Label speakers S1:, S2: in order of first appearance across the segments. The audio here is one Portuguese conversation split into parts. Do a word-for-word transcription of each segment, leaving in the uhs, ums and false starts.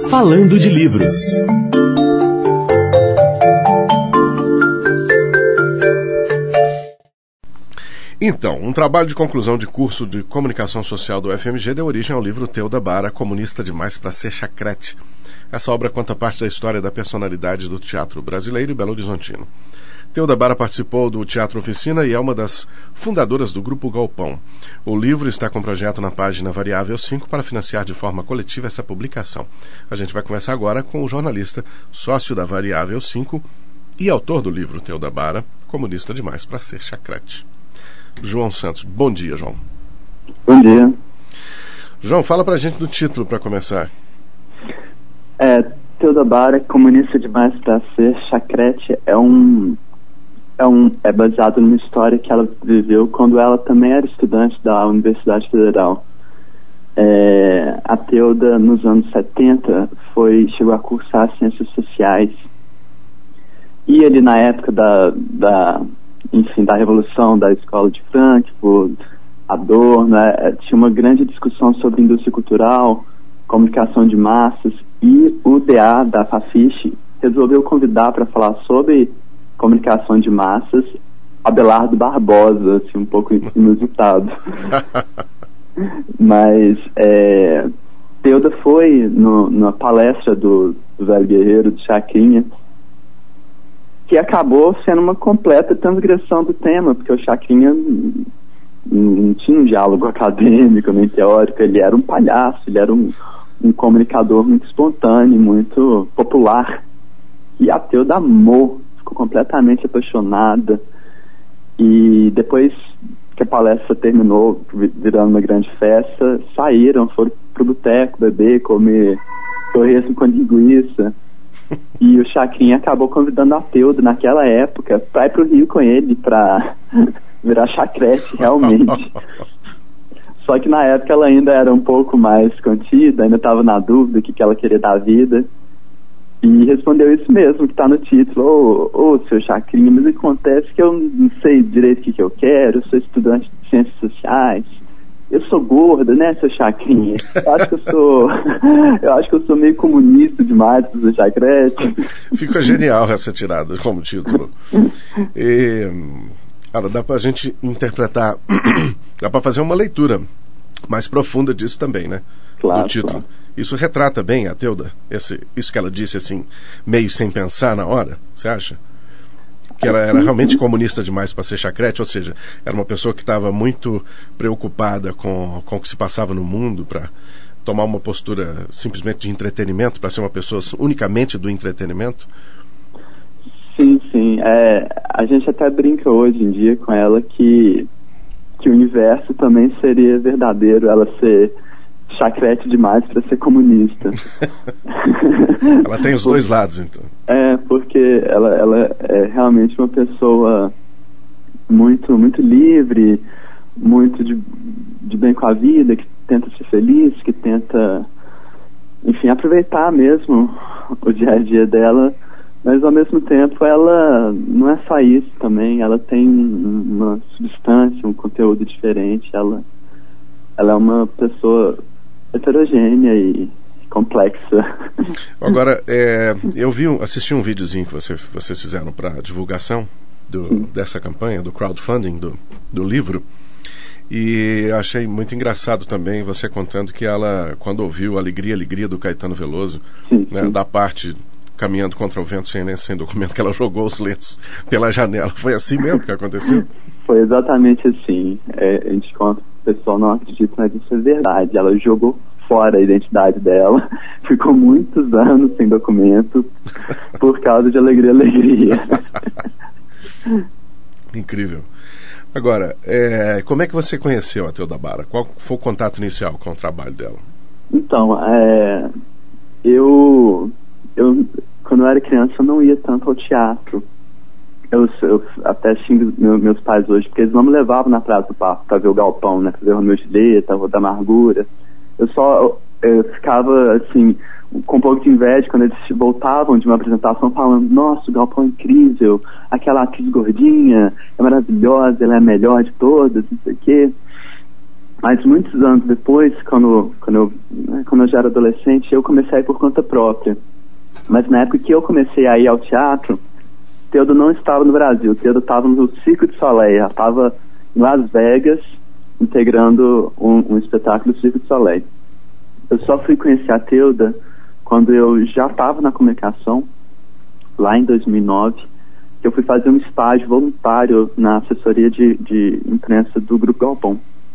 S1: Falando de Livros.
S2: Então, um trabalho de conclusão de curso de comunicação social do U F M G deu origem ao livro Teuda Bara, Comunista Demais para Ser Chacrete. Essa obra conta parte da história da personalidade do teatro brasileiro e belo-horizontino. Teuda Bara participou do Teatro Oficina e é uma das fundadoras do Grupo Galpão. O livro está com projeto na página Variável cinco para financiar de forma coletiva essa publicação. A gente vai conversar agora com o jornalista, sócio da Variável cinco e autor do livro Teuda Bara, Comunista Demais para Ser Chacrete. João Santos. Bom dia, João.
S3: Bom dia.
S2: João, fala pra gente do título para começar.
S3: É, Teuda Bara, Comunista Demais para Ser Chacrete, é um... É, um, é baseado numa história que ela viveu quando ela também era estudante da Universidade Federal. É, a Teuda, nos anos setenta, foi, chegou a cursar Ciências Sociais. E ele, na época da, da, enfim, da Revolução da Escola de Frankfurt, Adorno, é, tinha uma grande discussão sobre indústria cultural, comunicação de massas, e o D A da Fafiche resolveu convidar para falar sobre comunicação de massas, Abelardo Barbosa, assim, um pouco inusitado. Mas é, Teuda foi no, numa palestra do, do Velho Guerreiro, de Chacrinha, que acabou sendo uma completa transgressão do tema, porque o Chacrinha não, não tinha um diálogo acadêmico nem teórico, ele era um palhaço, ele era um, um comunicador muito espontâneo, muito popular, e a Teuda amou, ficou completamente apaixonada, e depois que a palestra terminou, virando uma grande festa, saíram, foram pro boteco beber, comer torresmo com linguiça, e o Chacrinha acabou convidando a Teuda naquela época para ir pro Rio com ele, para virar chacrete realmente. Só que na época ela ainda era um pouco mais contida, ainda estava na dúvida do que, que ela queria da vida. E respondeu isso mesmo, que está no título. Ô, ô, seu Chacrinha, mas acontece que eu não sei direito o que, que eu quero, eu sou estudante de Ciências Sociais, eu sou gorda, né, seu Chacrinha? Eu acho que eu sou eu acho que eu sou meio comunista demais para ser chacrete.
S2: Fica genial essa tirada como título. E, cara, dá pra gente interpretar, dá pra fazer uma leitura mais profunda disso também, né?
S3: Claro,
S2: do título.
S3: Claro.
S2: Isso retrata bem a Teuda? Esse, isso que ela disse assim, meio sem pensar na hora, você acha? Que ela era realmente comunista demais para ser chacrete, ou seja, era uma pessoa que estava muito preocupada com, com o que se passava no mundo, para tomar uma postura simplesmente de entretenimento, para ser uma pessoa unicamente do entretenimento?
S3: Sim, sim. É, a gente até brinca hoje em dia com ela que, que o universo também seria verdadeiro, ela ser chacrete demais para ser comunista.
S2: Ela tem os dois lados, então.
S3: É, porque ela, ela é realmente uma pessoa muito, muito livre, muito de, de bem com a vida, que tenta ser feliz, que tenta, enfim, aproveitar mesmo o dia a dia dela, mas ao mesmo tempo ela não é só isso também, ela tem uma substância, um conteúdo diferente, ela, ela é uma pessoa heterogênea e complexa.
S2: Agora, é, eu vi, assisti um videozinho que você, vocês fizeram para divulgação do, dessa campanha, do crowdfunding do, do livro, e achei muito engraçado também você contando que ela, quando ouviu Alegria, Alegria do Caetano Veloso, sim, né, sim. da parte Caminhando Contra o Vento sem lenço, sem documento, que ela jogou os lenços pela janela. Foi assim mesmo que aconteceu?
S3: Foi exatamente assim. É, a gente conta, o pessoal não acredita, mas isso é verdade. Ela jogou fora a identidade dela, ficou muitos anos sem documento por causa de Alegria, Alegria.
S2: Incrível. Agora, é, como é que você conheceu a Teuda Bara? Qual foi o contato inicial com o trabalho dela?
S3: Então, é, eu, eu, quando eu era criança, eu não ia tanto ao teatro. Eu, eu até xingo meus pais hoje, porque eles não me levavam na Praça do Parque para ver o Galpão, né, para ver o Romeu e Julieta, o da Amargura. Eu só eu, eu ficava, assim, com um pouco de inveja quando eles voltavam de uma apresentação falando: nossa, o Galpão é incrível, aquela atriz gordinha é maravilhosa, ela é a melhor de todas, não sei o quê. Mas muitos anos depois, quando, quando, eu, né, quando eu já era adolescente, eu comecei a ir por conta própria. Mas na época que eu comecei a ir ao teatro, Teudo não estava no Brasil. Teudo estava no Cirque du Soleil. Ela estava em Las Vegas, integrando um, um espetáculo do Cirque du Soleil. Eu só fui conhecer a Teuda quando eu já estava na comunicação, lá em dois mil e nove, que eu fui fazer um estágio voluntário na assessoria de, de imprensa do Grupo Galpão.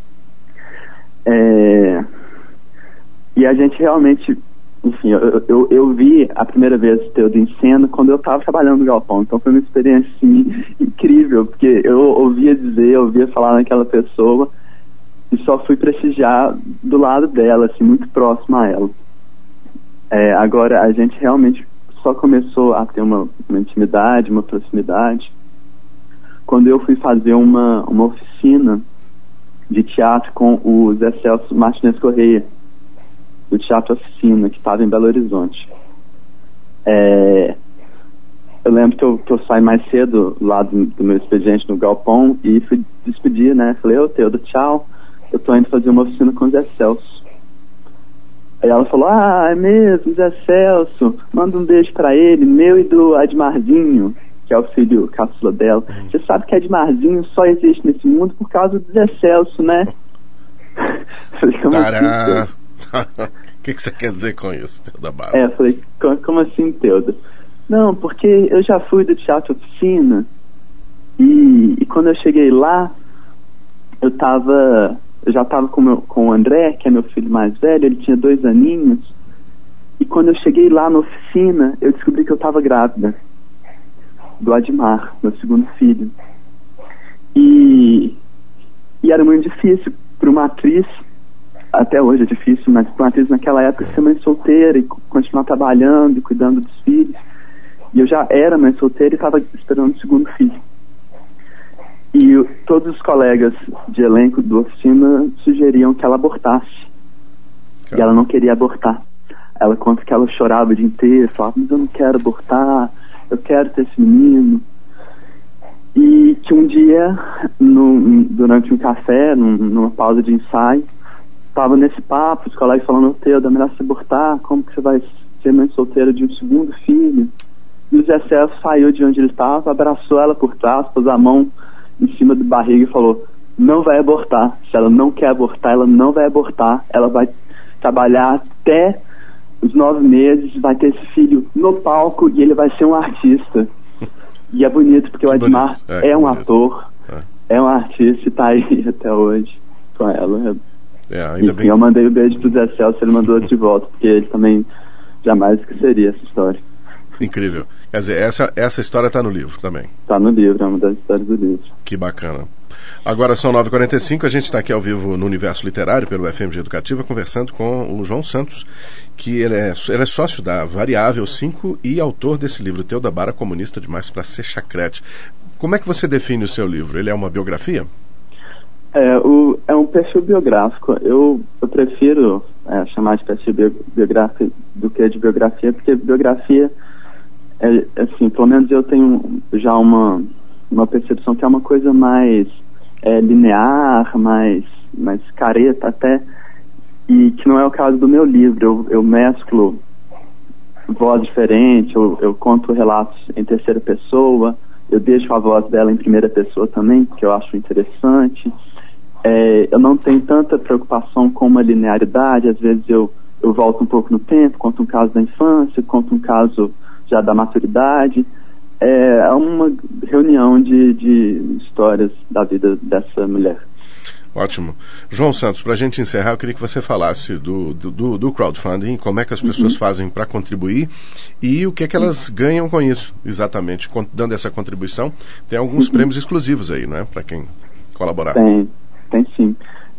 S3: É, e a gente realmente, enfim, eu, eu, eu vi a primeira vez Teudo em cena quando eu estava trabalhando no Galpão, então foi uma experiência assim, incrível, porque eu ouvia dizer, eu ouvia falar naquela pessoa e só fui prestigiar do lado dela, assim, muito próximo a ela. É, agora a gente realmente só começou a ter uma, uma intimidade, uma proximidade quando eu fui fazer uma, uma oficina de teatro com o Zé Celso Martins Correia, do Teatro Oficina, que estava em Belo Horizonte. É, eu lembro que eu, que eu saí mais cedo lá do, do meu expediente no Galpão e fui despedir, né? Falei, ô Teuda, tchau, eu tô indo fazer uma oficina com o Zé Celso. Aí ela falou, ah, é mesmo, Zé Celso, manda um beijo pra ele, meu e do Admarzinho, que é o filho caçula dela. Hum. Você sabe que Admarzinho só existe nesse mundo por causa do Zé Celso, né? Falei, como assim,
S2: o que, que você quer dizer com isso, Teuda Bara?
S3: É, eu falei, como, como assim, Teuda? Não, porque eu já fui do Teatro Oficina e, e quando eu cheguei lá, eu tava... Eu já estava com, meu, com o André, que é meu filho mais velho, ele tinha dois aninhos. E quando eu cheguei lá na oficina, eu descobri que eu estava grávida do Admar, meu segundo filho. E, e era muito difícil para uma atriz, até hoje é difícil, mas para uma atriz naquela época ser mãe solteira e continuar trabalhando e cuidando dos filhos. E eu já era mãe solteira e estava esperando o segundo filho. E eu, todos os colegas de elenco do Oficina sugeriam que ela abortasse. Claro. E ela não queria abortar. Ela conta que ela chorava o dia inteiro, falava, mas eu não quero abortar, eu quero ter esse menino. E que um dia, no, durante um café, num, numa pausa de ensaio, estava nesse papo, os colegas falando, Teuda, é melhor você abortar, como que você vai ser mãe solteira de um segundo filho? E o Zé Celso saiu de onde ele estava, abraçou ela por trás, pôs a mão em cima do barriga e falou, não vai abortar, se ela não quer abortar, ela não vai abortar, ela vai trabalhar até os nove meses, vai ter esse filho no palco e ele vai ser um artista. E é bonito, porque que o Admar é, é um bonito. ator, é. é um artista e está aí até hoje com ela.
S2: É, ainda
S3: Enfim,
S2: bem...
S3: eu mandei o um beijo pro Zé Celso, ele mandou de volta, porque ele também jamais esqueceria essa história.
S2: Incrível. Quer dizer, essa, essa história está no livro também.
S3: Está no livro, é uma das histórias do livro.
S2: Que bacana. Agora são nove e quarenta e cinco, a gente está aqui ao vivo no Universo Literário, pelo F M G Educativa, conversando com o João Santos, que ele é, ele é sócio da Variável cinco e autor desse livro, Teuda Bara, Comunista Demais para Ser Chacrete. Como é que você define o seu livro? Ele é uma biografia?
S3: É, o, é um perfil biográfico. Eu, eu prefiro é, chamar de perfil biográfico do que de biografia, porque biografia... É, assim, pelo menos eu tenho já uma, uma percepção que é uma coisa mais é, linear, mais, mais careta até, e que não é o caso do meu livro. Eu, eu mesclo voz diferente, eu, eu conto relatos em terceira pessoa, eu deixo a voz dela em primeira pessoa também, que eu acho interessante. É, eu não tenho tanta preocupação com uma linearidade, às vezes eu, eu volto um pouco no tempo, conto um caso da infância, conto um caso já da maturidade. É uma reunião de, de histórias da vida dessa mulher.
S2: Ótimo. João Santos, para a gente encerrar, eu queria que você falasse do, do, do crowdfunding, como é que as pessoas uhum. fazem para contribuir e o que é que elas ganham com isso, exatamente, dando essa contribuição. Tem alguns uhum. prêmios exclusivos aí, não é? Para quem colaborar.
S3: Tem, tem sim.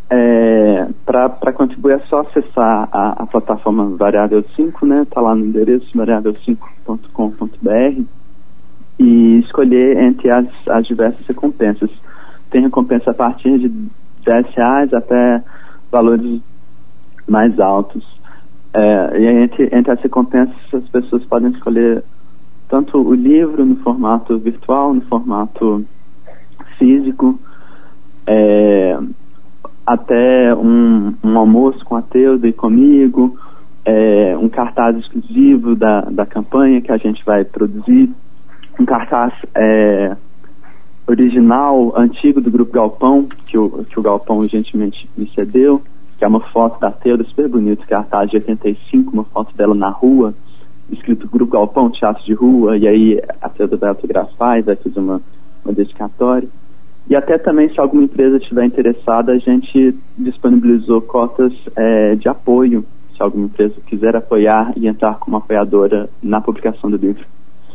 S3: É, para contribuir é só acessar a, a plataforma Variável cinco, né? Está lá no endereço variável cinco ponto com ponto b r e escolher entre as, as diversas recompensas. Tem recompensa a partir de dez reais até valores mais altos. É, e entre, entre as recompensas as pessoas podem escolher tanto o livro no formato virtual, no formato físico, é, até um, um almoço com a Teuda e comigo, é, um cartaz exclusivo da, da campanha que a gente vai produzir, um cartaz é, original, antigo do Grupo Galpão, que o, que o Galpão gentilmente me cedeu, que é uma foto da Teuda super bonita, cartaz de oitenta e cinco, uma foto dela na rua, escrito Grupo Galpão, Teatro de Rua, e aí a Teuda vai autografar e vai fazer uma, uma dedicatória. E até também, se alguma empresa estiver interessada, a gente disponibilizou cotas é, de apoio, se alguma empresa quiser apoiar e entrar como apoiadora na publicação do livro.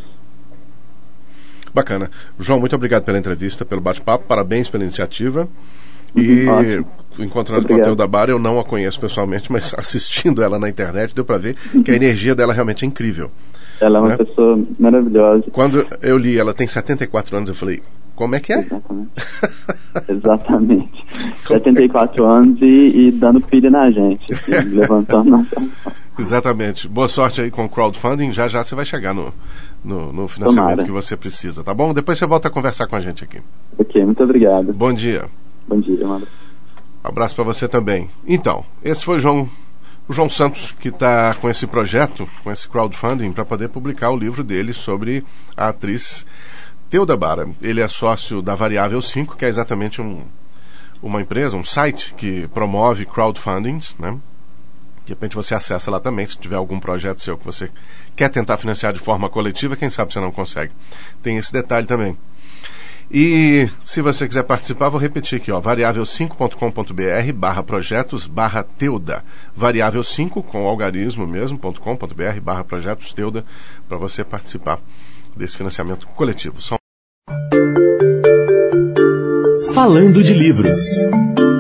S2: Bacana. João, muito obrigado pela entrevista, pelo bate-papo, parabéns pela iniciativa. E
S3: Ótimo.
S2: Encontrando com a Teuda Bara, eu não a conheço pessoalmente, mas assistindo ela na internet, deu para ver que a energia dela realmente é incrível.
S3: Ela é uma, né, pessoa maravilhosa.
S2: Quando eu li, ela tem setenta e quatro anos, eu falei, como é que é?
S3: Exatamente. Exatamente. setenta e quatro anos e, e dando pilha na gente, assim, levantando nossa.
S2: Exatamente. Boa sorte aí com o crowdfunding. Já já você vai chegar no, no, no financiamento Tomara. que você precisa, tá bom? Depois você volta a conversar com a gente aqui.
S3: Ok, muito obrigado.
S2: Bom dia.
S3: Bom dia, mano.
S2: Abraço para você também. Então, esse foi o João, o João Santos, que está com esse projeto, com esse crowdfunding, para poder publicar o livro dele sobre a atriz Teuda Bara. Ele é sócio da Variável cinco, que é exatamente um, uma empresa, um site que promove crowdfundings, né? De repente você acessa lá também, se tiver algum projeto seu que você quer tentar financiar de forma coletiva, quem sabe você não consegue. Tem esse detalhe também. E se você quiser participar, vou repetir aqui, ó, variável cinco ponto com ponto b r barra projetos barra Teuda. variável cinco, com algarismo mesmo, .com.br barra projetos Teuda, para você participar desse financiamento coletivo. São...
S1: Falando de livros.